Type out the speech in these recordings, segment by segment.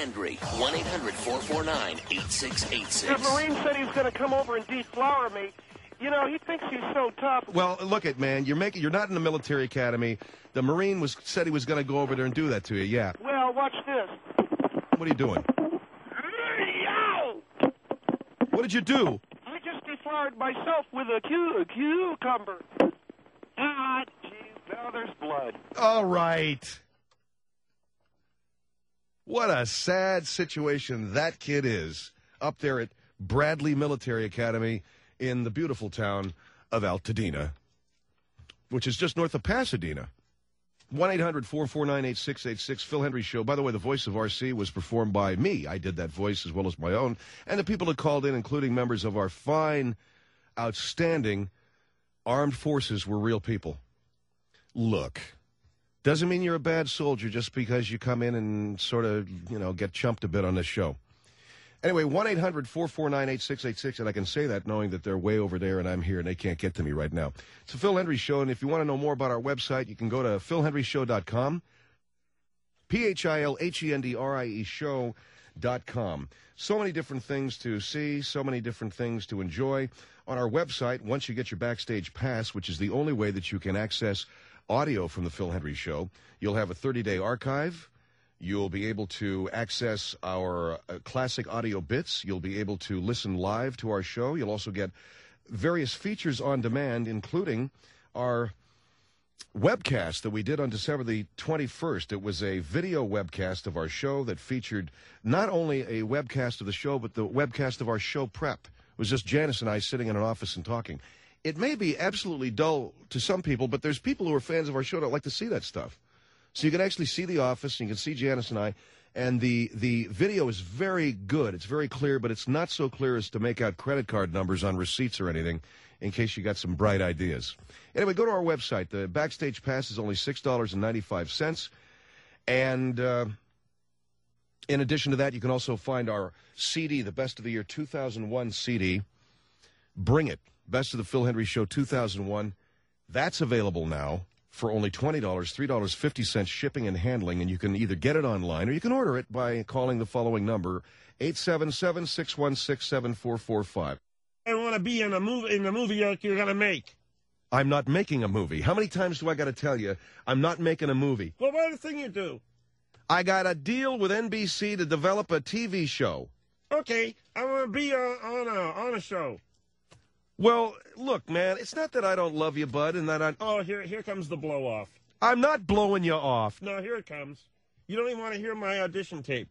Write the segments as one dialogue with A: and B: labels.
A: Hendry. 1-800-449-8686.
B: The Marine said he was going to come over and deflower me. You know, he thinks he's so tough.
C: Well, look at, man, you're not in the military academy. The Marine said he was going to go over there and do that to you, yeah.
B: Well, watch this.
C: What are you doing? What did you do?
B: I just deflowered myself with a cucumber. Ah, geez, now there's blood.
C: All right. What a sad situation that kid is up there at Bradley Military Academy in the beautiful town of Altadena, which is just north of Pasadena. 1-800-449-8686, Phil Hendry Show. By the way, the voice of RC was performed by me. I did that voice as well as my own. And the people that called in, including members of our fine, outstanding armed forces, were real people. Look, doesn't mean you're a bad soldier just because you come in and sort of, get chumped a bit on this show. Anyway, 1-800-449-8686, and I can say that knowing that they're way over there and I'm here and they can't get to me right now. It's the Phil Hendry Show, and if you want to know more about our website, you can go to philhendryshow.com, PHILHENDRIE show.com. So many different things to see, so many different things to enjoy. On our website, once you get your Backstage Pass, which is the only way that you can access audio from the Phil Hendry Show, you'll have a 30-day archive. You'll be able to access our classic audio bits. You'll be able to listen live to our show. You'll also get various features on demand, including our webcast that we did on December the 21st. It was a video webcast of our show that featured not only a webcast of the show, but the webcast of our show prep. It was just Janice and I sitting in an office and talking. It may be absolutely dull to some people, but there's people who are fans of our show that like to see that stuff. So you can actually see the office, and you can see Janice and I, and the video is very good. It's very clear, but it's not so clear as to make out credit card numbers on receipts or anything, in case you got some bright ideas. Anyway, go to our website. The Backstage Pass is only $6.95, and in addition to that, you can also find our CD, the Best of the Year 2001 CD. Bring It, Best of the Phil Hendry Show 2001. That's available now for only $20, $3.50 shipping and handling, and you can either get it online or you can order it by calling the following number, 877-616-7445.
D: I want to be in the movie you're going to make.
C: I'm not making a movie. How many times do I got to tell you I'm not making a movie?
D: Well, what other thing you do?
C: I got a deal with NBC to develop a TV show.
D: Okay, I want to be on a show.
C: Well, look, man, it's not that I don't love you, bud, and that I...
D: Oh, here comes the blow-off.
C: I'm not blowing you off.
D: No, here it comes. You don't even want to hear my audition tape.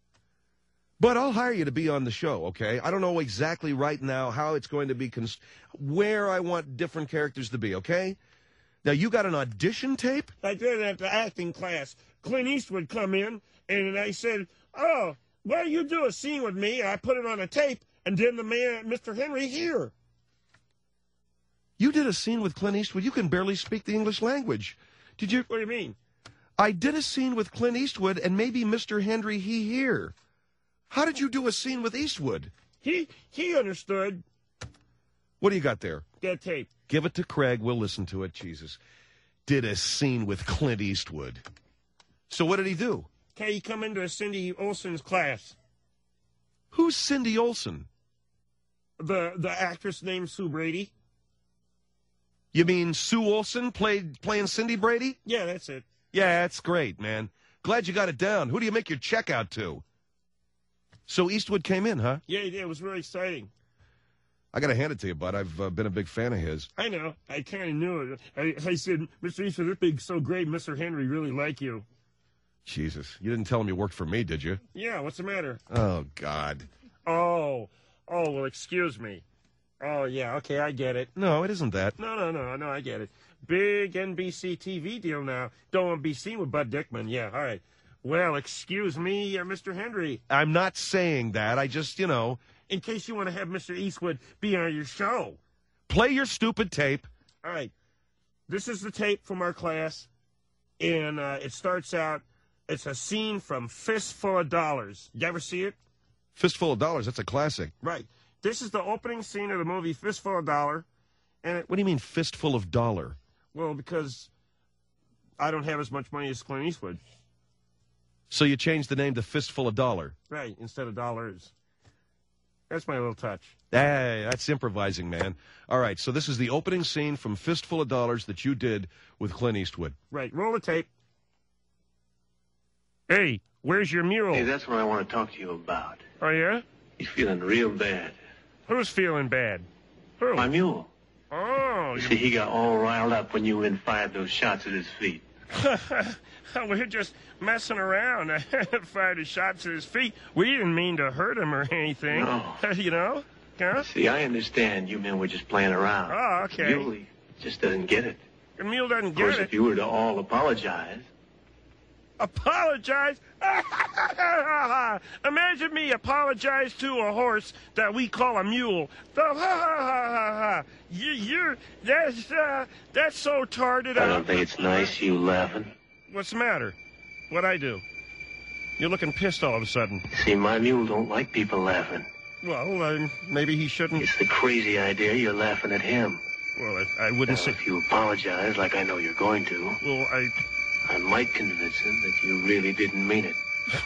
C: But I'll hire you to be on the show, okay? I don't know exactly right now how it's going to be, where I want different characters to be, okay? Now, you got an audition tape?
D: I did it at the acting class. Clint Eastwood come in, and I said, oh, well, you do a scene with me. I put it on a tape, and then the man, Mr. Henry, here.
C: You did a scene with Clint Eastwood. You can barely speak the English language. Did you?
D: What do you mean?
C: I did a scene with Clint Eastwood and maybe Mr. Hendry, he here. How did you do a scene with Eastwood?
D: He understood.
C: What do you got there?
D: That tape.
C: Give it to Craig. We'll listen to it. Jesus. Did a scene with Clint Eastwood. So what did he do?
D: Okay, he come into Cindy Olsen's class.
C: Who's Cindy Olsen?
D: The actress named Sue Brady.
C: You mean Sue Olsen playing Cindy Brady?
D: Yeah, that's it.
C: Yeah, that's great, man. Glad you got it down. Who do you make your check out to? So Eastwood came in, huh?
D: Yeah, he did. It was really exciting.
C: I got to hand it to you, bud. I've been a big fan of his.
D: I know. I kind of knew it. I said, Mr. Eastwood, this being so great, Mr. Henry really like you.
C: Jesus. You didn't tell him you worked for me, did you?
D: Yeah, what's the matter?
C: Oh, God.
D: Oh, well, excuse me. Oh, yeah, okay, I get it.
C: No, it isn't that.
D: No, I get it. Big NBC TV deal now. Don't want to be seen with Bud Dickman. Yeah, all right. Well, excuse me, Mr. Henry.
C: I'm not saying that. I just,
D: In case you want to have Mr. Eastwood be on your show.
C: Play your stupid tape.
D: All right. This is the tape from our class, and it starts out, it's a scene from Fistful of Dollars. You ever see it?
C: Fistful of Dollars, that's a classic.
D: Right. This is the opening scene of the movie Fistful of Dollar. And
C: what do you mean, Fistful of Dollar?
D: Well, because I don't have as much money as Clint Eastwood.
C: So you changed the name to Fistful of Dollar.
D: Right, instead of dollars. That's my little touch.
C: Hey, that's improvising, man. All right, so this is the opening scene from Fistful of Dollars that you did with Clint Eastwood.
D: Right, roll the tape. Hey, where's your mule?
A: Hey, that's what I want to talk to you about.
D: Oh, yeah?
A: He's feeling real bad.
D: Who's feeling bad? Who?
A: My mule.
D: Oh,
A: You see, he got all riled up when you fired those shots at his feet.
D: we're just messing around. I fired a shots at his feet. We didn't mean to hurt him or anything.
A: No.
D: You know? Huh?
A: See, I understand you men were just playing around.
D: Oh, okay.
A: Mule, he just doesn't get it.
D: The mule doesn't
A: Of course,
D: get
A: if
D: it.
A: you were to all apologize.
D: Apologize? Imagine me apologize to a horse that we call a mule. That's so tarded.
A: I don't think it's nice you laughing.
D: What's the matter? What'd I do? You're looking pissed all of a sudden.
A: See, my mule don't like people laughing.
D: Well, maybe he shouldn't.
A: It's the crazy idea you're laughing at him.
D: Well, I wouldn't
A: Now,
D: say.
A: if you apologize like I know you're going to,
D: Well,
A: I might convince him that you really didn't mean it.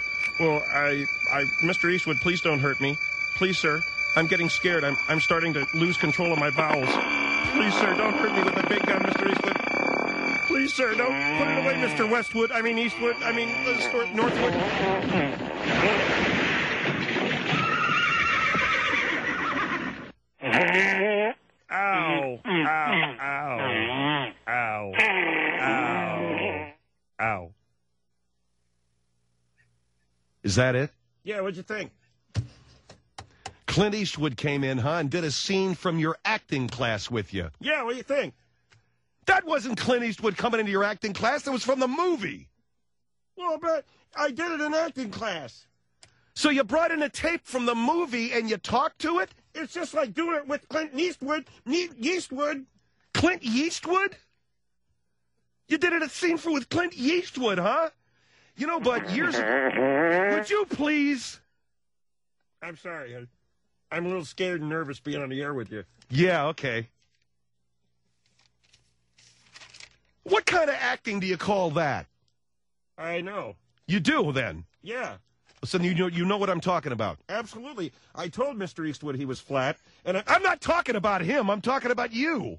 D: Mr. Eastwood, please don't hurt me. Please, sir. I'm getting scared. I'm starting to lose control of my bowels. Please, sir, don't hurt me with the big gun, Mr. Eastwood. Please, sir, don't put it away, Mr. Westwood. I mean, Eastwood. I mean, Northwood. Ow. Ow. Ow. Ow. Ow. Ow.
C: Is that it?
D: Yeah, what'd you think?
C: Clint Eastwood came in, huh, and did a scene from your acting class with you.
D: Yeah, what do you think?
C: That wasn't Clint Eastwood coming into your acting class. That was from the movie.
D: Well, but I did it in acting class.
C: So you brought in a tape from the movie and you talked to it?
D: It's just like doing it with Clint Eastwood. Eastwood.
C: Clint Eastwood? You did it a scene with Clint Eastwood, huh? You know, but years ago, would you please?
D: I'm sorry. I'm a little scared and nervous being on the air with you.
C: Yeah, okay. What kind of acting do you call that?
D: I know.
C: You do, then?
D: Yeah,
C: So you know what I'm talking about.
D: absolutely. I told Mr. Eastwood he was flat, and
C: I'm not talking about him. I'm talking about you.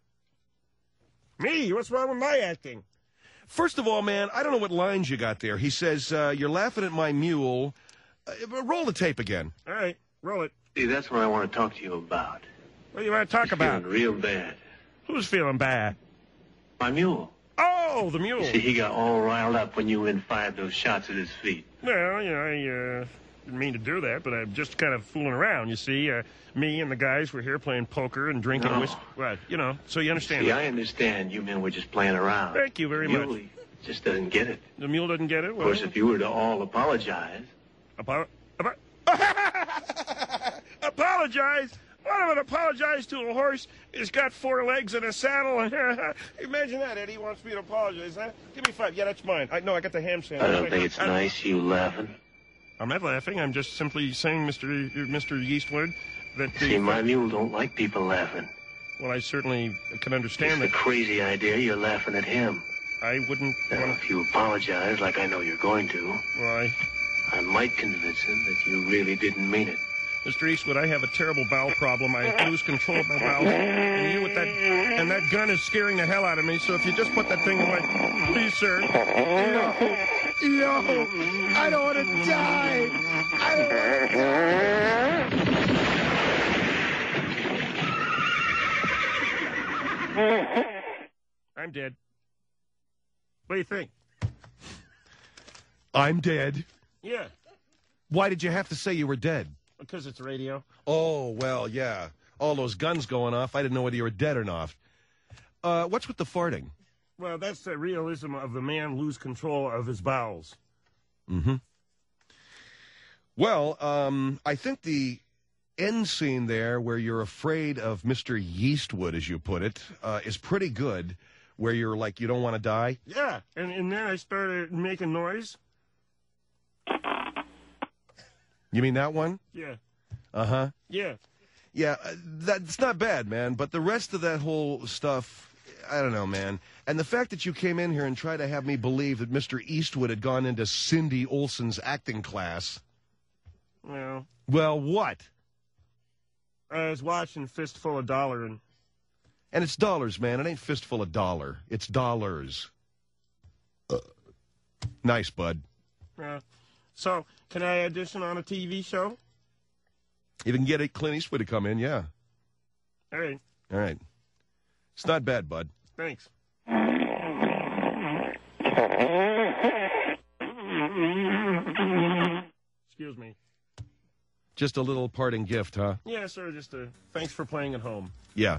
D: Me? What's wrong with my acting?
C: First of all, man, I don't know what lines you got there. He says, you're laughing at my mule. Roll the tape again.
D: All right, roll it.
A: See, that's what I want to talk to you about.
D: What do you want to talk
A: He's
D: about?
A: feeling real bad.
D: Who's feeling bad?
A: My mule.
D: Oh, the mule.
A: See, he got all riled up when you fired those shots at his feet.
D: Well, I didn't mean to do that, but I'm just kind of fooling around, you see. Me and the guys were here playing poker and drinking
A: No.
D: whiskey. Well, so you understand.
A: See, I understand you men were just playing around.
D: Thank you very
A: Mule,
D: much.
A: he just doesn't get it.
D: The mule doesn't get it?
A: Of course, if you were to all apologize.
D: Apologize? What would apologize to a horse? It's got 4 legs and a saddle. Imagine that, Eddie wants me to apologize, huh? Give me 5. Yeah, that's mine. I know I got the ham sandwich.
A: I don't think it's nice you laughing.
D: I'm not laughing. I'm just simply saying, Mr. Eastwood, that
A: See, my mule don't like people laughing.
D: Well, I certainly can
A: It's
D: understand
A: the
D: that.
A: crazy idea you're laughing at him.
D: I wouldn't
A: Now,
D: want
A: if you apologize like I know you're going to,
D: Well,
A: I might convince him that you really didn't mean it.
D: Mr. Eastwood, I have a terrible bowel problem. I lose control of my bowels. And you with that, and that gun is scaring the hell out of me. So if you just put that thing away, please, sir.
C: No, I don't want to die. I don't want to die.
D: I'm dead. What do you think?
C: I'm dead.
D: Yeah,
C: Why did you have to say you were dead?
D: because it's radio.
C: Oh, well, yeah. All those guns going off. I didn't know whether you were dead or not. What's with the farting?
D: Well, that's the realism of the man lose control of his bowels.
C: Mm-hmm. Well, I think the end scene there where you're afraid of Mr. Yeastwood, as you put it, is pretty good, where you're like, you don't want to die.
D: Yeah, and then I started making noise.
C: You mean that one?
D: Yeah,
C: Uh-huh.
D: yeah.
C: Yeah, that's not bad, man. But the rest of that whole stuff, I don't know, man. And the fact that you came in here and tried to have me believe that Mr. Eastwood had gone into Cindy Olsen's acting class.
D: Well,
C: what?
D: I was watching Fistful of Dollar, and
C: it's dollars, man. It ain't Fistful of Dollar. It's dollars. Nice, bud.
D: So, can I audition on a TV show?
C: If you can get Clint Eastwood to come in, yeah.
D: All right.
C: All right. It's not bad, bud.
D: Thanks. Excuse me.
C: Just a little parting gift, huh?
D: Yeah, sir. Just thanks for playing at home.
C: Yeah.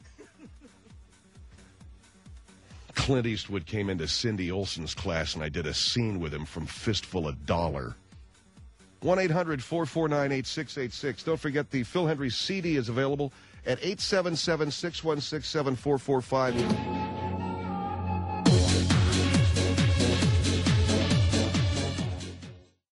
C: Clint Eastwood came into Cindy Olsen's class, and I did a scene with him from Fistful of Dollar. 1-800-449-8686. Don't forget the Phil Hendrie CD is available at 877-616-7445.